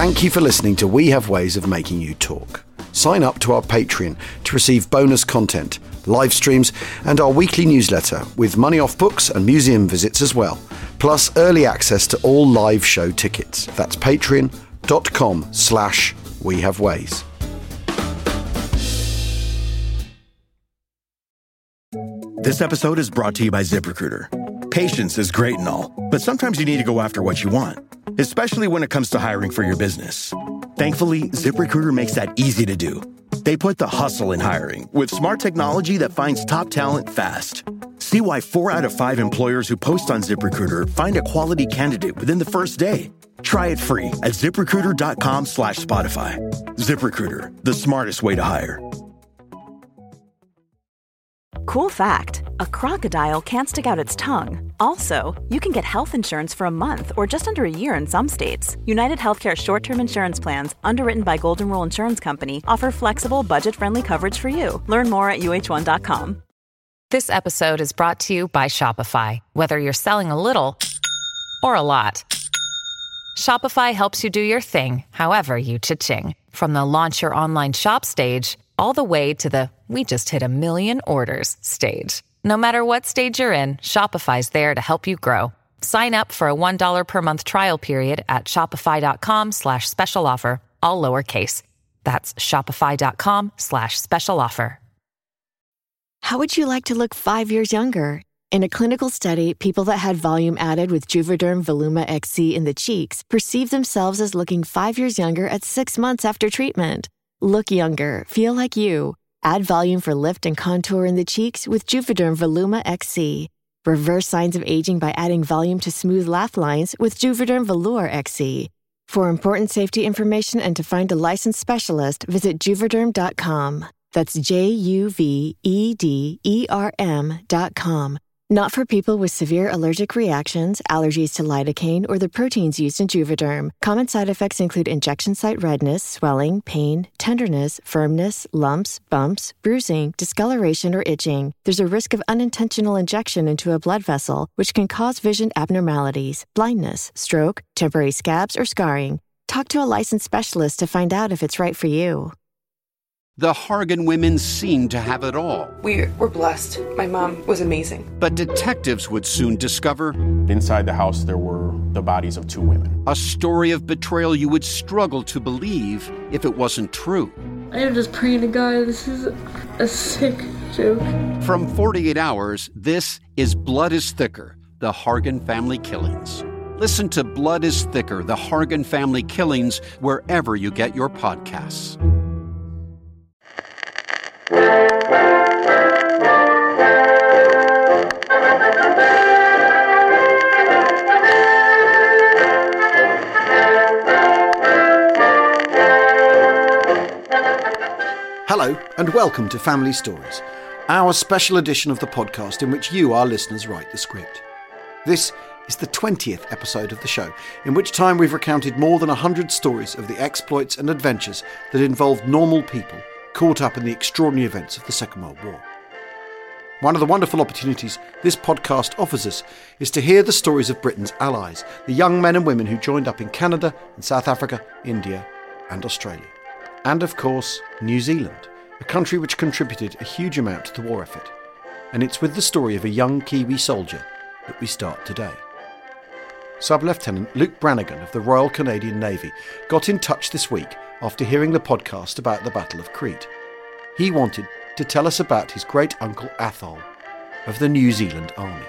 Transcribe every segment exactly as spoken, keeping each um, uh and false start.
Thank you for listening to We Have Ways of Making You Talk. Sign up to our Patreon to receive bonus content, live streams, and our weekly newsletter with money off books and museum visits as well, plus early access to all live show tickets. That's patreon.com slash We Have Ways. This episode is brought to you by ZipRecruiter. Patience is great and all, but sometimes you need to go after what you want, especially when it comes to hiring for your business. Thankfully, ZipRecruiter makes that easy to do. They put the hustle in hiring with smart technology that finds top talent fast. See why four out of five employers who post on ZipRecruiter find a quality candidate within the first day. Try it free at ZipRecruiter.com slash Spotify. ZipRecruiter, the smartest way to hire. Cool fact, a crocodile can't stick out its tongue. Also, you can get health insurance for a month or just under a year in some states. United Healthcare short-term insurance plans, underwritten by Golden Rule Insurance Company, offer flexible, budget-friendly coverage for you. Learn more at U H one dot com. This episode is brought to you by Shopify. Whether you're selling a little or a lot, Shopify helps you do your thing, however you cha-ching. From the launch your online shop stage, all the way to the we just hit a million orders stage. No matter what stage you're in, Shopify's there to help you grow. Sign up for a one dollar per month trial period at shopify.com slash special offer, all lowercase. That's shopify.com slash special offer. How would you like to look five years younger? In a clinical study, people that had volume added with Juvederm Voluma X C in the cheeks perceived themselves as looking five years younger at six months after treatment. Look younger, feel like you. Add volume for lift and contour in the cheeks with Juvederm Voluma X C. Reverse signs of aging by adding volume to smooth laugh lines with Juvederm Volure X C. For important safety information and to find a licensed specialist, visit Juvederm dot com. That's J U V E D E R M dot com. Not for people with severe allergic reactions, allergies to lidocaine, or the proteins used in Juvederm. Common side effects include injection site redness, swelling, pain, tenderness, firmness, lumps, bumps, bruising, discoloration, or itching. There's a risk of unintentional injection into a blood vessel, which can cause vision abnormalities, blindness, stroke, temporary scabs, or scarring. Talk to a licensed specialist to find out if it's right for you. The Hargan women seemed to have it all. We were blessed. My mom was amazing. But detectives would soon discover... inside the house, there were the bodies of two women. A story of betrayal you would struggle to believe if it wasn't true. I am just praying to God, this is a sick joke. From forty-eight hours, this is Blood is Thicker, the Hargan family killings. Listen to Blood is Thicker, the Hargan family killings, wherever you get your podcasts. Hello and welcome to Family Stories, our special edition of the podcast in which you, our listeners, write the script. This is the twentieth episode of the show, in which time we've recounted more than one hundred stories of the exploits and adventures that involved normal people caught up in the extraordinary events of the Second World War. One of the wonderful opportunities this podcast offers us is to hear the stories of Britain's allies, the young men and women who joined up in Canada and South Africa, India and Australia. And of course, New Zealand, a country which contributed a huge amount to the war effort. And it's with the story of a young Kiwi soldier that we start today. Sub-Lieutenant Luke Brannigan of the Royal Canadian Navy got in touch this week after hearing the podcast about the Battle of Crete. He wanted to tell us about his great-uncle Athol of the New Zealand Army.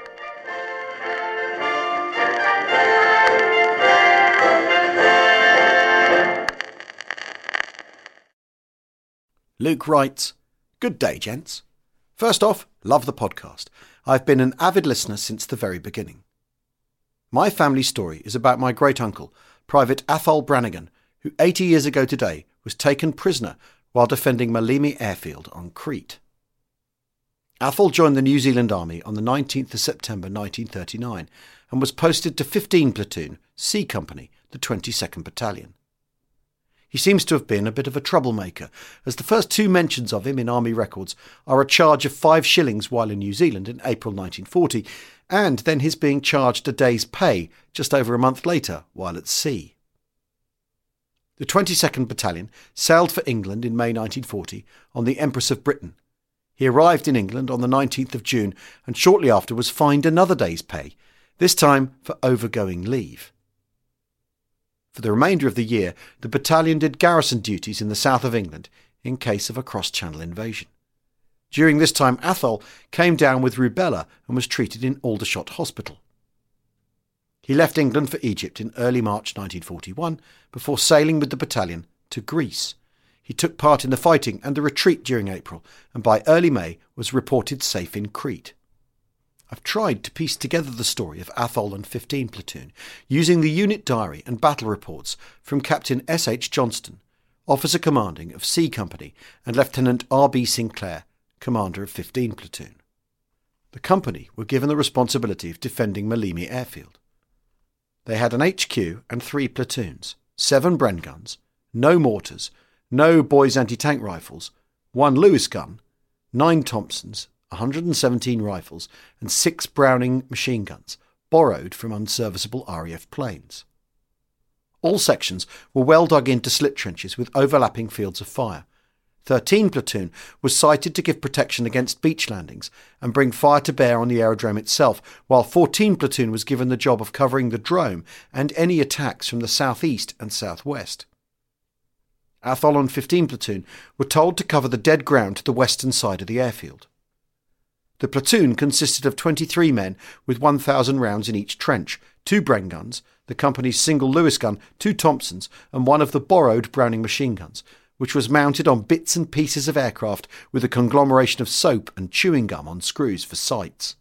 Luke writes, "Good day, gents. First off, love the podcast. I've been an avid listener since the very beginning. My family story is about my great-uncle, Private Athol Brannigan, who eighty years ago today was taken prisoner while defending Malimi Airfield on Crete. Athol joined the New Zealand Army on the nineteenth of September nineteen thirty-nine and was posted to fifteen Platoon, C Company, the twenty-second Battalion. He seems to have been a bit of a troublemaker, as the first two mentions of him in Army records are a charge of five shillings while in New Zealand in April nineteen forty, and then his being charged a day's pay just over a month later while at sea. The twenty-second Battalion sailed for England in May nineteen forty on the Empress of Britain. He arrived in England on the nineteenth of June and shortly after was fined another day's pay, this time for overgoing leave. For the remainder of the year, the battalion did garrison duties in the south of England in case of a cross-channel invasion. During this time, Athol came down with rubella and was treated in Aldershot Hospital. He left England for Egypt in early March nineteen forty-one before sailing with the battalion to Greece. He took part in the fighting and the retreat during April, and by early May was reported safe in Crete. I've tried to piece together the story of Athol and fifteen Platoon using the unit diary and battle reports from Captain S H Johnston, officer commanding of C Company, and Lieutenant R B Sinclair, commander of fifteen Platoon. The company were given the responsibility of defending Malimi Airfield. They had an H Q and three platoons, seven Bren guns, no mortars, no Boys anti-tank rifles, one Lewis gun, nine Thompsons, one hundred seventeen rifles and six Browning machine guns, borrowed from unserviceable R A F planes. All sections were well dug into slip trenches with overlapping fields of fire. thirteen Platoon was sighted to give protection against beach landings and bring fire to bear on the aerodrome itself, while fourteen Platoon was given the job of covering the drome and any attacks from the southeast and southwest. Athol and fifteen Platoon were told to cover the dead ground to the western side of the airfield. The platoon consisted of twenty-three men with one thousand rounds in each trench, two Bren guns, the company's single Lewis gun, two Thompsons, and one of the borrowed Browning machine guns, which was mounted on bits and pieces of aircraft with a conglomeration of soap and chewing gum on screws for sights.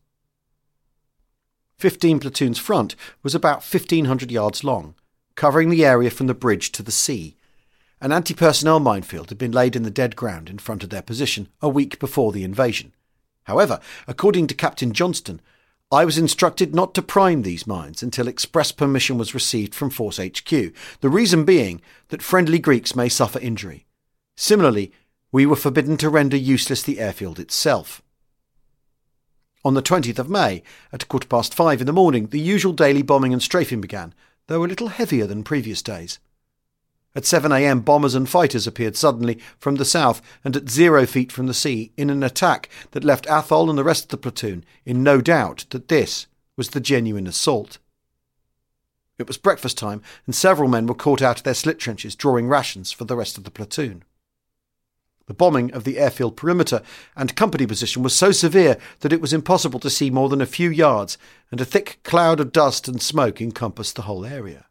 fifteen Platoon's front was about fifteen hundred yards long, covering the area from the bridge to the sea. An anti-personnel minefield had been laid in the dead ground in front of their position a week before the invasion. However, according to Captain Johnston, I was instructed not to prime these mines until express permission was received from Force H Q, the reason being that friendly Greeks may suffer injury. Similarly, we were forbidden to render useless the airfield itself. On the twentieth of May, at a quarter past five in the morning, the usual daily bombing and strafing began, though a little heavier than previous days. At seven a m, bombers and fighters appeared suddenly from the south and at zero feet from the sea in an attack that left Athol and the rest of the platoon in no doubt that this was the genuine assault. It was breakfast time and several men were caught out of their slit trenches drawing rations for the rest of the platoon. The bombing of the airfield perimeter and company position was so severe that it was impossible to see more than a few yards, and a thick cloud of dust and smoke encompassed the whole area.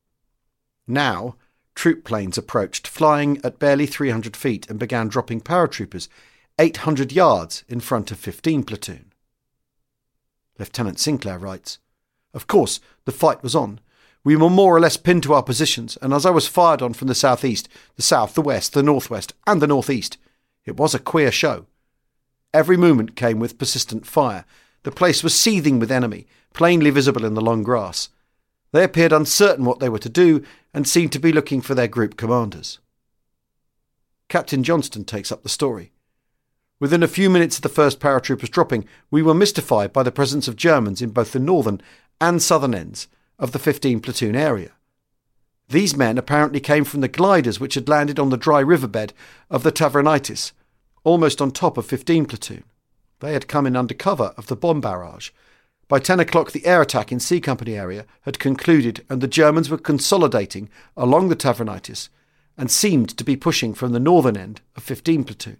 Now, troop planes approached, flying at barely three hundred feet, and began dropping paratroopers eight hundred yards in front of fifteen Platoon. Lieutenant Sinclair writes, "Of course, the fight was on. We were more or less pinned to our positions, and as I was fired on from the southeast, the south, the west, the northwest, and the northeast, it was a queer show. Every movement came with persistent fire. The place was seething with enemy, plainly visible in the long grass. They appeared uncertain what they were to do and seemed to be looking for their group commanders." Captain Johnston takes up the story. "Within a few minutes of the first paratroopers dropping, we were mystified by the presence of Germans in both the northern and southern ends of the fifteen Platoon area. These men apparently came from the gliders which had landed on the dry riverbed of the Tavranitis, almost on top of fifteen Platoon. They had come in under cover of the bomb barrage. By ten o'clock the air attack in C Company area had concluded and the Germans were consolidating along the Tavranitis and seemed to be pushing from the northern end of fifteen Platoon.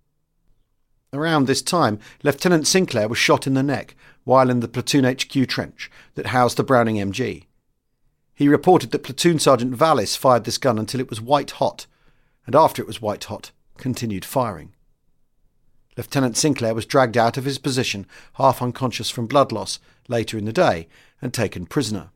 Around this time, Lieutenant Sinclair was shot in the neck while in the Platoon H Q trench that housed the Browning M G. He reported that Platoon Sergeant Vallis fired this gun until it was white hot, and after it was white hot, continued firing. Lieutenant Sinclair was dragged out of his position, half unconscious from blood loss, later in the day, and taken prisoner.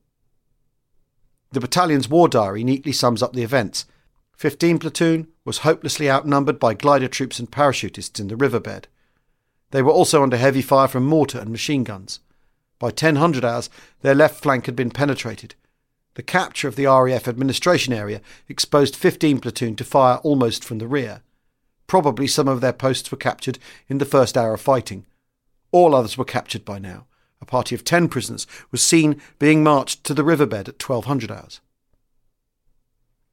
The battalion's war diary neatly sums up the events. fifteen Platoon was hopelessly outnumbered by glider troops and parachutists in the riverbed. They were also under heavy fire from mortar and machine guns. By ten hundred hours, their left flank had been penetrated. The capture of the R A F administration area exposed fifteen Platoon to fire almost from the rear. Probably some of their posts were captured in the first hour of fighting. All others were captured by now. A party of ten prisoners was seen being marched to the riverbed at twelve hundred hours.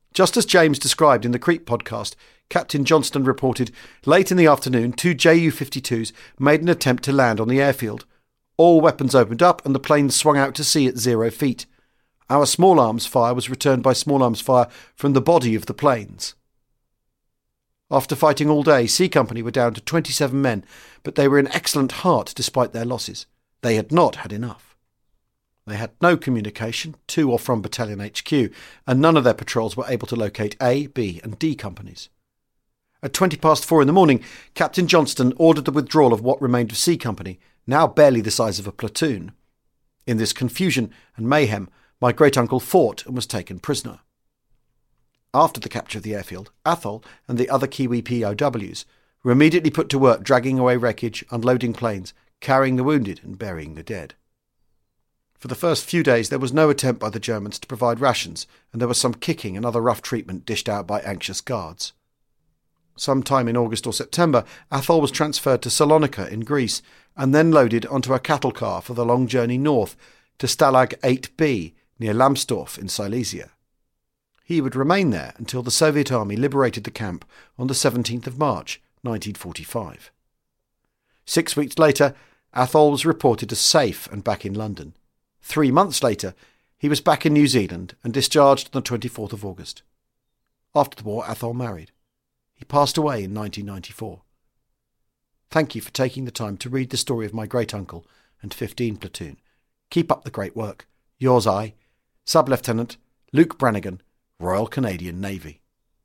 Just as James described in the Creep podcast, Captain Johnston reported, late in the afternoon, two J U fifty-twos made an attempt to land on the airfield. All weapons opened up and the planes swung out to sea at zero feet. Our small arms fire was returned by small arms fire from the body of the planes. After fighting all day, C Company were down to twenty-seven men, but they were in excellent heart despite their losses. They had not had enough. They had no communication to or from Battalion H Q, and none of their patrols were able to locate A, B and D companies. At twenty past four in the morning, Captain Johnston ordered the withdrawal of what remained of C Company, now barely the size of a platoon. In this confusion and mayhem, my great-uncle fought and was taken prisoner. After the capture of the airfield, Athol and the other Kiwi P O Ws were immediately put to work dragging away wreckage, unloading planes, carrying the wounded and burying the dead. For the first few days there was no attempt by the Germans to provide rations, and there was some kicking and other rough treatment dished out by anxious guards. Sometime in August or September, Athol was transferred to Salonika in Greece and then loaded onto a cattle car for the long journey north to Stalag eight B near Lambsdorff in Silesia. He would remain there until the Soviet army liberated the camp on the seventeenth of March nineteen forty-five. Six weeks later, Athol was reported as safe and back in London. Three months later, he was back in New Zealand and discharged on the twenty-fourth of August. After the war, Athol married. He passed away in nineteen ninety-four. Thank you for taking the time to read the story of my great-uncle and fifteen platoon. Keep up the great work. Yours I, Sub-Lieutenant Luke Brannigan, Royal Canadian Navy.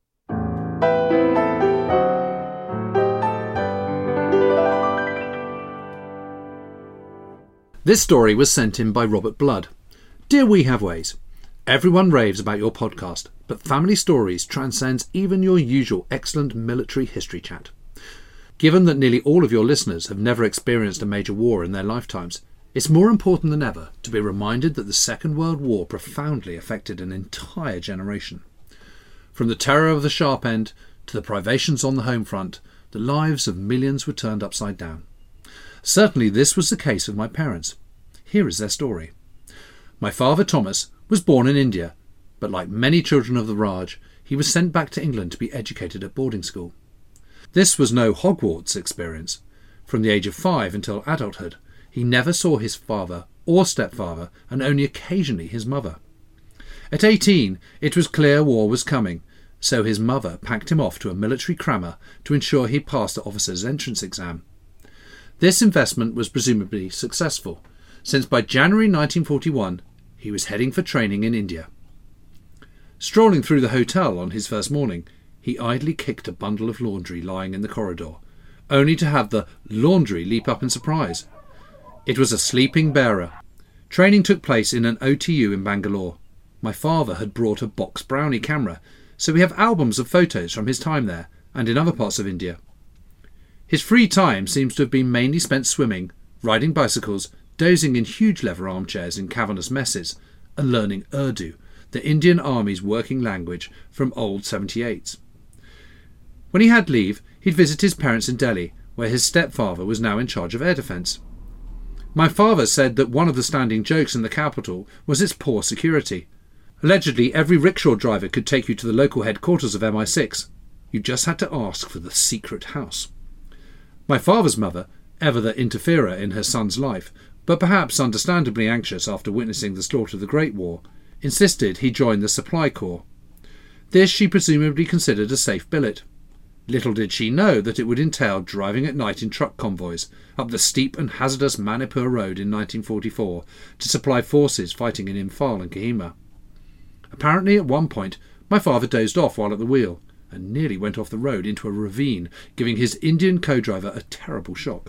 This story was sent in by Robert Blood. Dear We Have Ways, everyone raves about your podcast, but Family Stories transcends even your usual excellent military history chat. Given that nearly all of your listeners have never experienced a major war in their lifetimes, it's more important than ever to be reminded that the Second World War profoundly affected an entire generation. From the terror of the sharp end to the privations on the home front, the lives of millions were turned upside down. Certainly this was the case of my parents. Here is their story. My father, Thomas, was born in India, but like many children of the Raj, he was sent back to England to be educated at boarding school. This was no Hogwarts experience. From the age of five until adulthood, he never saw his father or stepfather, and only occasionally his mother. At eighteen, it was clear war was coming, so his mother packed him off to a military crammer to ensure he passed the officer's entrance exam. This investment was presumably successful, since by January nineteen forty-one, he was heading for training in India. Strolling through the hotel on his first morning, he idly kicked a bundle of laundry lying in the corridor, only to have the laundry leap up in surprise. It was a sleeping bearer. Training took place in an O T U in Bangalore. My father had brought a box Brownie camera, so we have albums of photos from his time there and in other parts of India. His free time seems to have been mainly spent swimming, riding bicycles, dozing in huge leather armchairs in cavernous messes, and learning Urdu, the Indian Army's working language, from old seventy-eights. When he had leave, he'd visit his parents in Delhi, where his stepfather was now in charge of air defence. My father said that one of the standing jokes in the capital was its poor security. Allegedly, every rickshaw driver could take you to the local headquarters of M I six. You just had to ask for the secret house. My father's mother, ever the interferer in her son's life, but perhaps understandably anxious after witnessing the slaughter of the Great War, insisted he join the Supply Corps. This she presumably considered a safe billet. Little did she know that it would entail driving at night in truck convoys up the steep and hazardous Manipur Road in nineteen forty-four to supply forces fighting in Imphal and Kohima. Apparently at one point my father dozed off while at the wheel and nearly went off the road into a ravine, giving his Indian co-driver a terrible shock.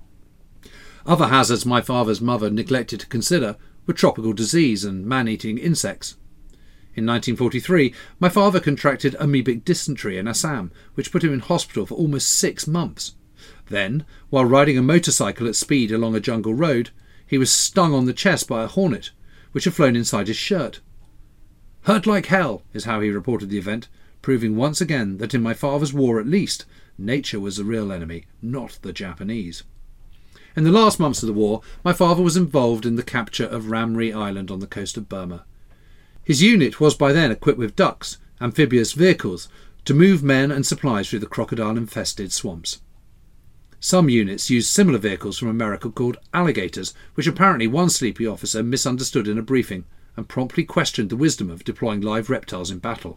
Other hazards my father's mother neglected to consider were tropical disease and man-eating insects. In nineteen forty-three, my father contracted amoebic dysentery in Assam, which put him in hospital for almost six months. Then, while riding a motorcycle at speed along a jungle road, he was stung on the chest by a hornet, which had flown inside his shirt. "Hurt like hell," is how he reported the event, proving once again that in my father's war at least, nature was the real enemy, not the Japanese. In the last months of the war, my father was involved in the capture of Ramri Island on the coast of Burma. His unit was by then equipped with ducks amphibious vehicles, to move men and supplies through the crocodile-infested swamps. Some units used similar vehicles from America called alligators, which apparently one sleepy officer misunderstood in a briefing and promptly questioned the wisdom of deploying live reptiles in battle.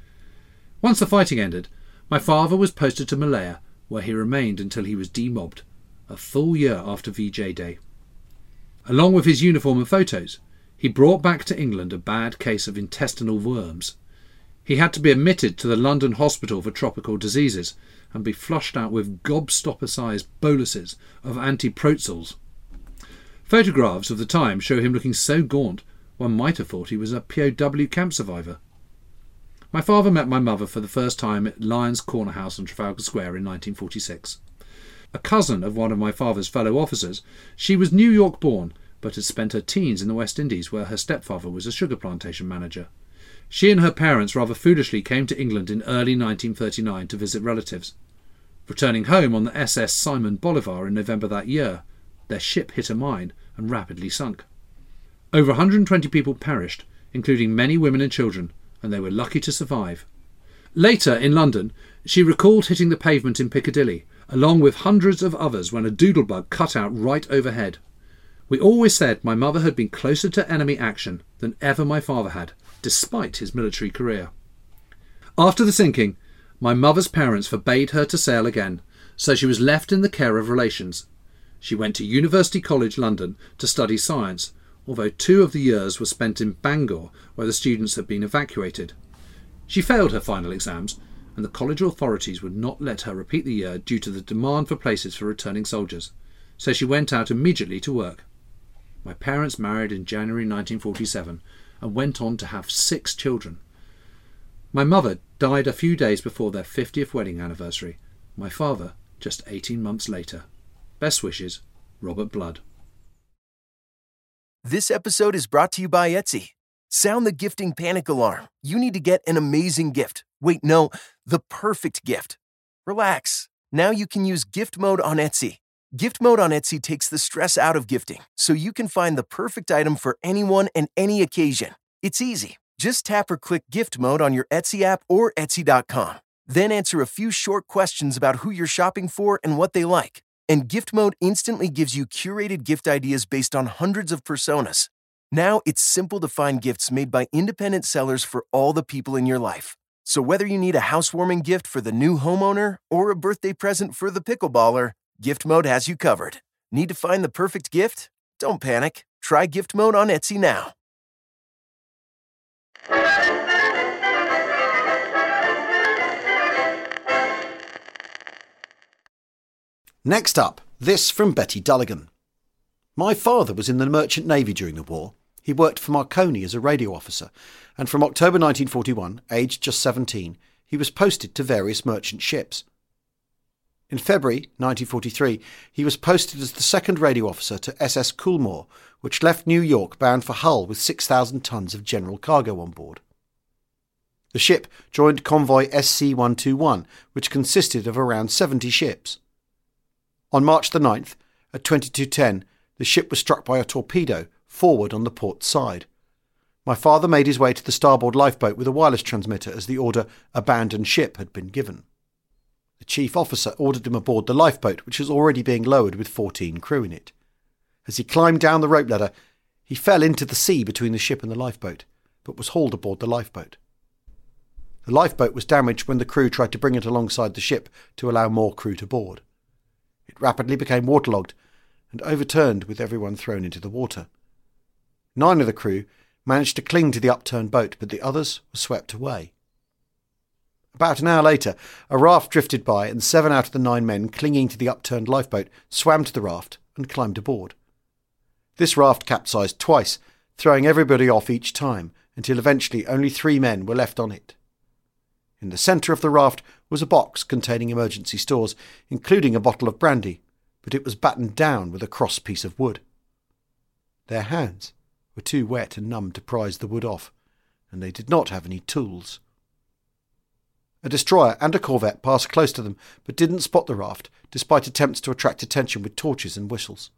Once the fighting ended, my father was posted to Malaya, where he remained until he was demobbed, a full year after V J Day. Along with his uniform and photos, he brought back to England a bad case of intestinal worms. He had to be admitted to the London Hospital for Tropical Diseases and be flushed out with gobstopper-sized boluses of antiprotzels. Photographs of the time show him looking so gaunt one might have thought he was a P O W camp survivor. My father met my mother for the first time at Lyons Corner House on Trafalgar Square in nineteen forty-six. A cousin of one of my father's fellow officers, she was New York born, but had spent her teens in the West Indies where her stepfather was a sugar plantation manager. She and her parents rather foolishly came to England in early nineteen thirty-nine to visit relatives. Returning home on the S S Simon Bolivar in November that year, their ship hit a mine and rapidly sunk. Over one hundred twenty people perished, including many women and children, and they were lucky to survive. Later, in London, she recalled hitting the pavement in Piccadilly, along with hundreds of others when a doodlebug cut out right overhead. We always said my mother had been closer to enemy action than ever my father had, despite his military career. After the sinking, my mother's parents forbade her to sail again, so she was left in the care of relations. She went to University College London to study science, although two of the years were spent in Bangor, where the students had been evacuated. She failed her final exams, and the college authorities would not let her repeat the year due to the demand for places for returning soldiers, so she went out immediately to work. My parents married in January nineteen forty-seven and went on to have six children. My mother died a few days before their fiftieth wedding anniversary, my father just eighteen months later. Best wishes, Robert Blood. This episode is brought to you by Etsy. Sound the gifting panic alarm. You need to get an amazing gift. Wait, no, the perfect gift. Relax. Now you can use gift mode on Etsy. Gift mode on Etsy takes the stress out of gifting, so you can find the perfect item for anyone and any occasion. It's easy. Just tap or click gift mode on your Etsy app or Etsy dot com. Then answer a few short questions about who you're shopping for and what they like. And gift mode instantly gives you curated gift ideas based on hundreds of personas. Now it's simple to find gifts made by independent sellers for all the people in your life. So whether you need a housewarming gift for the new homeowner or a birthday present for the pickleballer, Gift Mode has you covered. Need to find the perfect gift? Don't panic. Try Gift Mode on Etsy now. Next up, this from Betty Dulligan. My father was in the Merchant Navy during the war. He worked for Marconi as a radio officer, and from October nineteen forty-one, aged just seventeen, he was posted to various merchant ships. In February nineteen forty-three, he was posted as the second radio officer to S S Coolmore, which left New York bound for Hull with six thousand tons of general cargo on board. The ship joined convoy S C one twenty-one, which consisted of around seventy ships. On March the ninth, at twenty-two ten, the ship was struck by a torpedo forward on the port side. My father made his way to the starboard lifeboat with a wireless transmitter as the order "abandon ship" had been given. The chief officer ordered him aboard the lifeboat, which was already being lowered with fourteen crew in it. As he climbed down the rope ladder, he fell into the sea between the ship and the lifeboat, but was hauled aboard the lifeboat. The lifeboat was damaged when the crew tried to bring it alongside the ship to allow more crew to board. It rapidly became waterlogged and overturned with everyone thrown into the water. Nine of the crew managed to cling to the upturned boat, but the others were swept away. About an hour later, a raft drifted by and seven out of the nine men clinging to the upturned lifeboat swam to the raft and climbed aboard. This raft capsized twice, throwing everybody off each time, until eventually only three men were left on it. In the centre of the raft was a box containing emergency stores, including a bottle of brandy, but it was battened down with a cross piece of wood. Their hands were too wet and numb to prise the wood off, and they did not have any tools. A destroyer and a corvette passed close to them, but didn't spot the raft, despite attempts to attract attention with torches and whistles.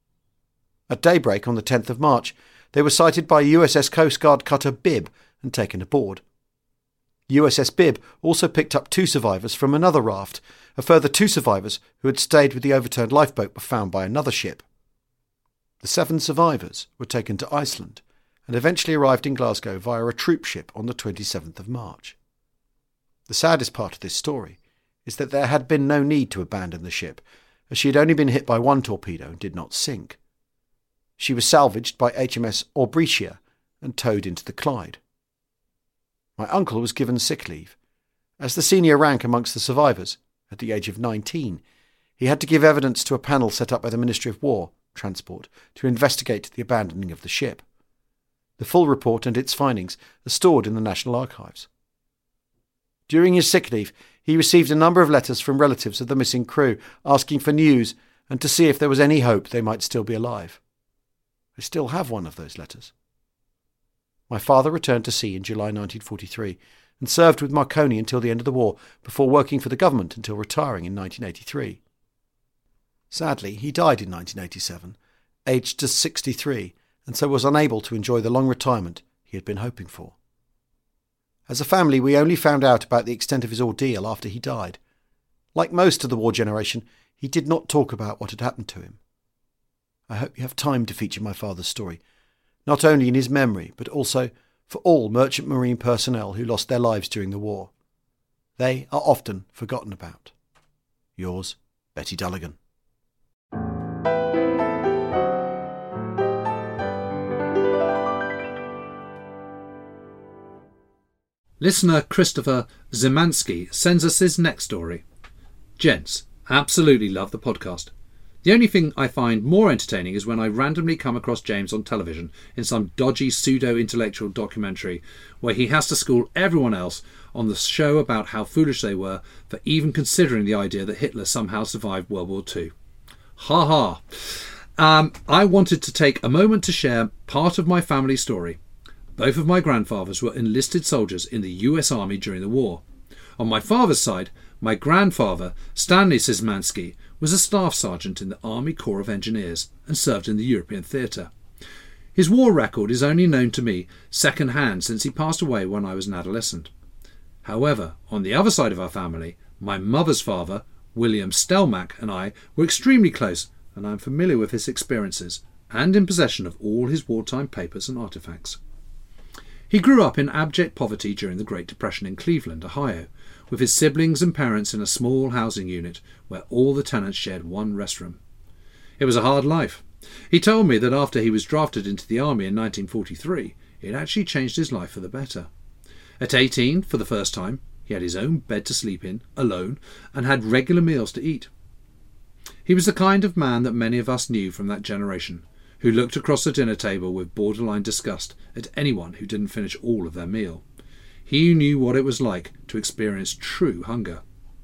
At daybreak on the tenth of March, they were sighted by U S S Coast Guard cutter Bibb and taken aboard. U S S Bibb also picked up two survivors from another raft. A further two survivors who had stayed with the overturned lifeboat were found by another ship. The seven survivors were taken to Iceland and eventually arrived in Glasgow via a troop ship on the twenty-seventh of March. The saddest part of this story is that there had been no need to abandon the ship, as she had only been hit by one torpedo and did not sink. She was salvaged by H M S Aubritia and towed into the Clyde. My uncle was given sick leave. As the senior rank amongst the survivors, at the age of nineteen, he had to give evidence to a panel set up by the Ministry of War, Transport, to investigate the abandoning of the ship. The full report and its findings are stored in the National Archives. During his sick leave, he received a number of letters from relatives of the missing crew, asking for news and to see if there was any hope they might still be alive. I still have one of those letters. My father returned to sea in July nineteen forty-three and served with Marconi until the end of the war, before working for the government until retiring in nineteen eighty-three. Sadly, he died in nineteen eighty-seven, aged just sixty-three, and so was unable to enjoy the long retirement he had been hoping for. As a family, we only found out about the extent of his ordeal after he died. Like most of the war generation, he did not talk about what had happened to him. I hope you have time to feature my father's story, not only in his memory, but also for all merchant marine personnel who lost their lives during the war. They are often forgotten about. Yours, Betty Dulligan. Listener Christopher Zimansky sends us his next story. Gents, absolutely love the podcast. The only thing I find more entertaining is when I randomly come across James on television in some dodgy pseudo-intellectual documentary where he has to school everyone else on the show about how foolish they were for even considering the idea that Hitler somehow survived World War Two. Ha ha. Um, I wanted to take a moment to share part of my family story. Both of my grandfathers were enlisted soldiers in the U S Army during the war. On my father's side, my grandfather, Stanley Szymanski, was a staff sergeant in the Army Corps of Engineers and served in the European theatre. His war record is only known to me second-hand since he passed away when I was an adolescent. However, on the other side of our family, my mother's father, William Stelmach, and I were extremely close, and I am familiar with his experiences and in possession of all his wartime papers and artefacts. He grew up in abject poverty during the Great Depression in Cleveland, Ohio, with his siblings and parents in a small housing unit where all the tenants shared one restroom. It was a hard life. He told me that after he was drafted into the army in nineteen forty-three, it actually changed his life for the better. At eighteen, for the first time, he had his own bed to sleep in, alone, and had regular meals to eat. He was the kind of man that many of us knew from that generation, who looked across the dinner table with borderline disgust at anyone who didn't finish all of their meal. He knew what it was like to experience true hunger.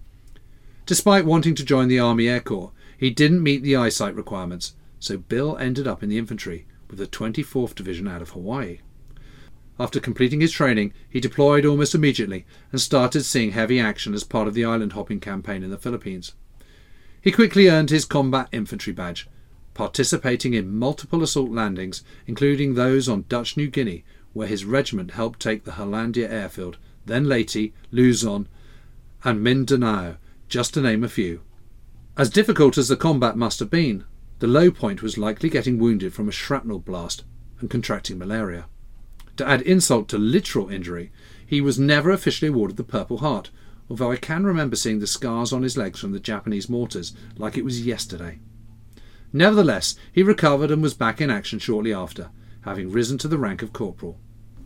Despite wanting to join the Army Air Corps, he didn't meet the eyesight requirements, so Bill ended up in the infantry with the twenty-fourth Division out of Hawaii. After completing his training, he deployed almost immediately and started seeing heavy action as part of the island-hopping campaign in the Philippines. He quickly earned his Combat Infantry badge, participating in multiple assault landings, including those on Dutch New Guinea, where his regiment helped take the Hollandia airfield, then Leyte, Luzon, and Mindanao, just to name a few. As difficult as the combat must have been, the low point was likely getting wounded from a shrapnel blast and contracting malaria. To add insult to literal injury, he was never officially awarded the Purple Heart, although I can remember seeing the scars on his legs from the Japanese mortars like it was yesterday. Nevertheless, he recovered and was back in action shortly after, having risen to the rank of corporal.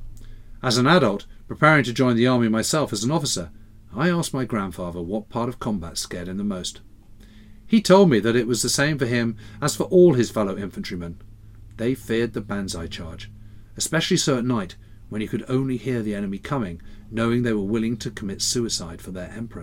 As an adult, preparing to join the army myself as an officer, I asked my grandfather what part of combat scared him the most. He told me that it was the same for him as for all his fellow infantrymen. They feared the banzai charge, especially so at night, when he could only hear the enemy coming, knowing they were willing to commit suicide for their emperor.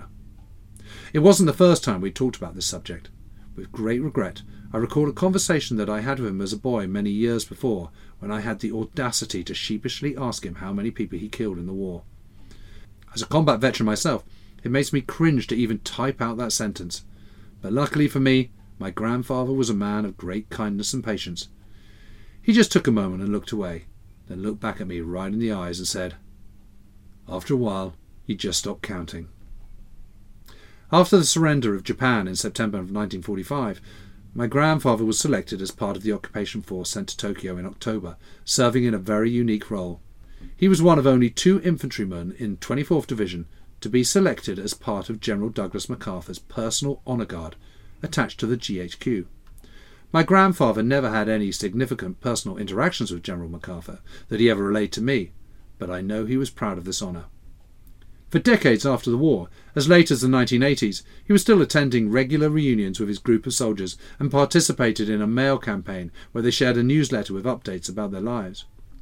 It wasn't the first time we'd talked about this subject. With great regret, I recall a conversation that I had with him as a boy many years before, when I had the audacity to sheepishly ask him how many people he killed in the war. As a combat veteran myself, it makes me cringe to even type out that sentence. But luckily for me, my grandfather was a man of great kindness and patience. He just took a moment and looked away, then looked back at me right in the eyes and said, "After a while, you just stop counting. After the surrender of Japan in September of nineteen forty-five, my grandfather was selected as part of the occupation force sent to Tokyo in October, serving in a very unique role. He was one of only two infantrymen in twenty-fourth Division to be selected as part of General Douglas MacArthur's personal honour guard attached to the G H Q. My grandfather never had any significant personal interactions with General MacArthur that he ever relayed to me, but I know he was proud of this honour. For decades after the war, as late as the nineteen eighties, he was still attending regular reunions with his group of soldiers and participated in a mail campaign where they shared a newsletter with updates about their lives.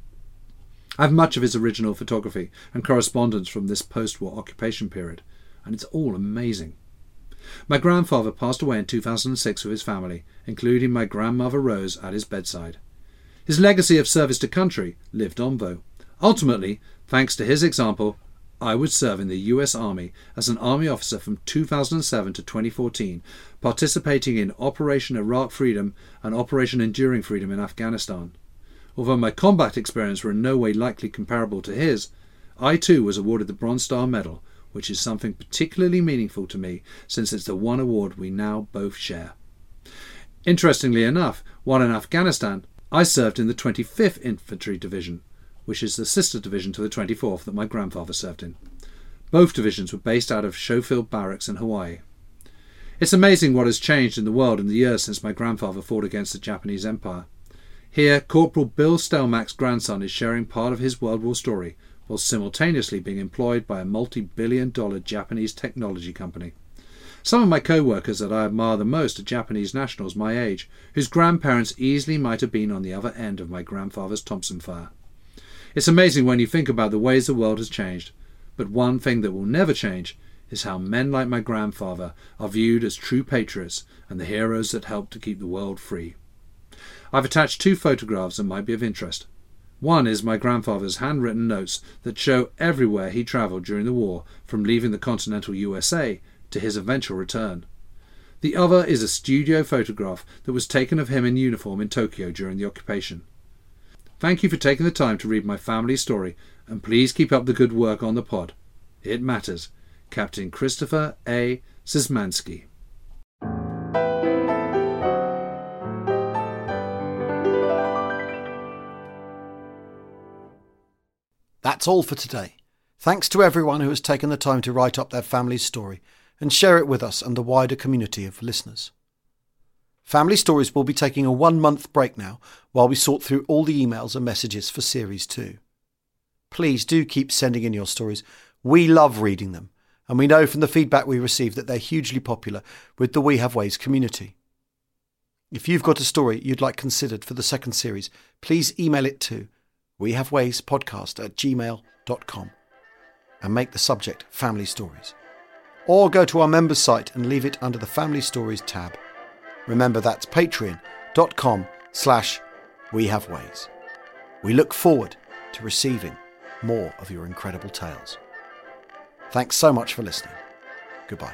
I have much of his original photography and correspondence from this post-war occupation period, and it's all amazing. My grandfather passed away in two thousand six with his family, including my grandmother Rose at his bedside. His legacy of service to country lived on though. Ultimately, thanks to his example, I would serve in the U S Army as an Army officer from two thousand seven to twenty fourteen, participating in Operation Iraq Freedom and Operation Enduring Freedom in Afghanistan. Although my combat experience were in no way likely comparable to his, I too was awarded the Bronze Star Medal, which is something particularly meaningful to me since it's the one award we now both share. Interestingly enough, while in Afghanistan, I served in the twenty-fifth Infantry Division, which is the sister division to the twenty-fourth that my grandfather served in. Both divisions were based out of Schofield Barracks in Hawaii. It's amazing what has changed in the world in the years since my grandfather fought against the Japanese Empire. Here, Corporal Bill Stelmach's grandson is sharing part of his World War story, while simultaneously being employed by a multi-billion dollar Japanese technology company. Some of my co-workers that I admire the most are Japanese nationals my age, whose grandparents easily might have been on the other end of my grandfather's Thompson fire. It's amazing when you think about the ways the world has changed, but one thing that will never change is how men like my grandfather are viewed as true patriots and the heroes that helped to keep the world free. I've attached two photographs that might be of interest. One is my grandfather's handwritten notes that show everywhere he travelled during the war, from leaving the continental U S A to his eventual return. The other is a studio photograph that was taken of him in uniform in Tokyo during the occupation. Thank you for taking the time to read my family story, and please keep up the good work on the pod. It matters. Captain Christopher A. Szymanski. That's all for today. Thanks to everyone who has taken the time to write up their family's story and share it with us and the wider community of listeners. Family Stories will be taking a one-month break now while we sort through all the emails and messages for Series two. Please do keep sending in your stories. We love reading them, and we know from the feedback we receive that they're hugely popular with the We Have Ways community. If you've got a story you'd like considered for the second series, please email it to wehavewayspodcast at gmail dot com and make the subject Family Stories. Or go to our members site and leave it under the Family Stories tab. Remember, that's patreon.com slash wehaveways. We look forward to receiving more of your incredible tales. Thanks so much for listening. Goodbye.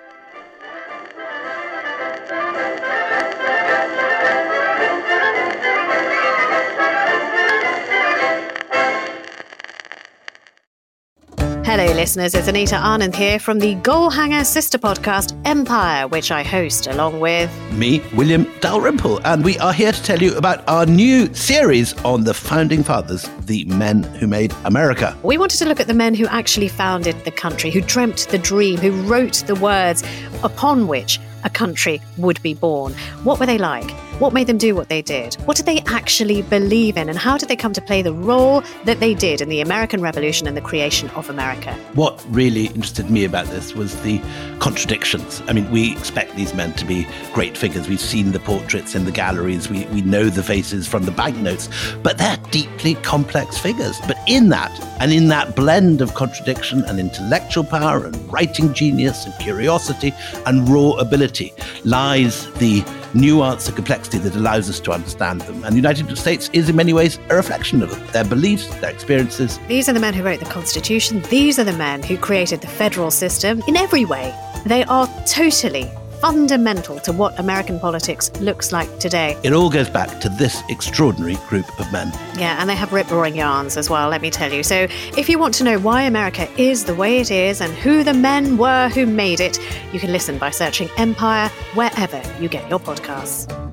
Hello listeners, it's Anita Anand here from the Goalhanger sister podcast Empire, which I host along with me, William Dalrymple, and we are here to tell you about our new series on the founding fathers, the men who made America. We wanted to look at the men who actually founded the country, who dreamt the dream, who wrote the words upon which a country would be born. What were they like? What made them do what they did? What did they actually believe in? And how did they come to play the role that they did in the American Revolution and the creation of America? What really interested me about this was the contradictions. I mean, we expect these men to be great figures. We've seen the portraits in the galleries. We, we know the faces from the banknotes, but they're deeply complex figures. But in that, and in that blend of contradiction and intellectual power and writing genius and curiosity and raw ability lies the nuance and complexity that allows us to understand them. And the United States is in many ways a reflection of them, their beliefs, their experiences. These are the men who wrote the Constitution. These are the men who created the federal system in every way. They are totally fundamental to what American politics looks like today. It all goes back to this extraordinary group of men. Yeah, and they have rip-roaring yarns as well, let me tell you. So if you want to know why America is the way it is and who the men were who made it, you can listen by searching Empire wherever you get your podcasts.